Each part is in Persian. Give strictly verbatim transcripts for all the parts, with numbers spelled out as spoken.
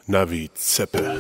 نوید سپهر.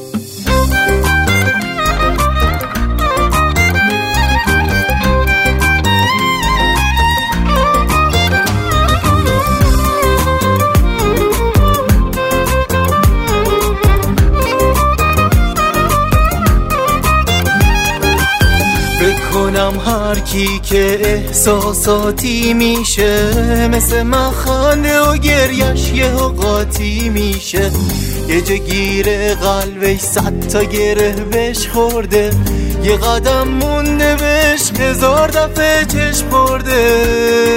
بکنم هر کی که احساساتی میشه، مثل من خنده و گریش یه قاطی میشه. یه جا گیره قلبش صد تا گره بهش خورده، یه قدم مونده بهش هزار دفعه چشم برده.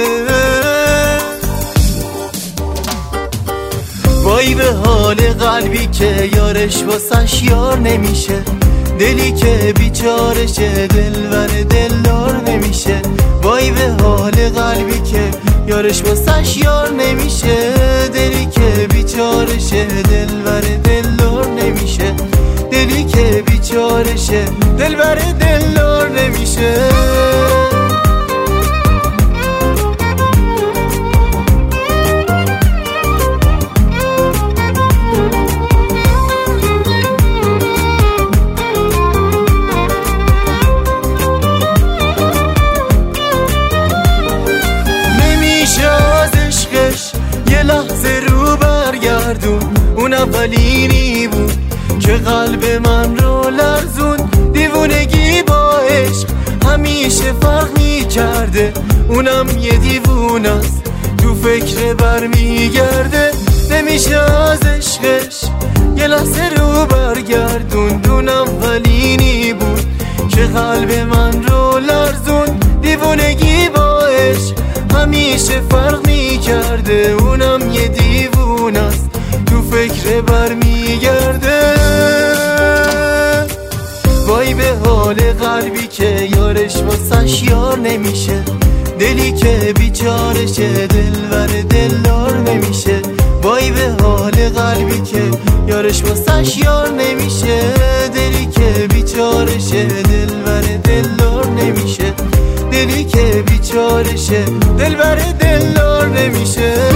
وای به حال قلبی که یارش واسش یار نمیشه، دلی که بیچارشه دلبر دلدار نمیشه. وای به حال قلبی که یارش واسش یار نمیشه، دلی که بیچارشه دلبر دلدار نمیشه. دلی که بیچارشه دلبر دلدار نمیشه. یه لحظه رو برگردون، اون اولینی بود که قلب من رو لرزون. دیوونگی با عشق همیشه فرق میکرده، اونم یه دیوونست تو فکر بر میگرده. نمیشه از عشقش یه لحظه رو برگردون، اون اولینی بود که قلب من رو لرزون. دیوونگی با عشق همیشه فرق میکرده، اونم یه دیوونست تو فکر بر میگرده. وای به حال قلبی که یارش واسش یار نمیشه، دلی که بیچارشه دلبر دلدار نمیشه. وای به حال قلبی که یارش واسش یار نمیشه، دلی که بیچارشه دلبر دلدار نمیشه. دلی که بیچارشه دلبر دلدار نمیشه.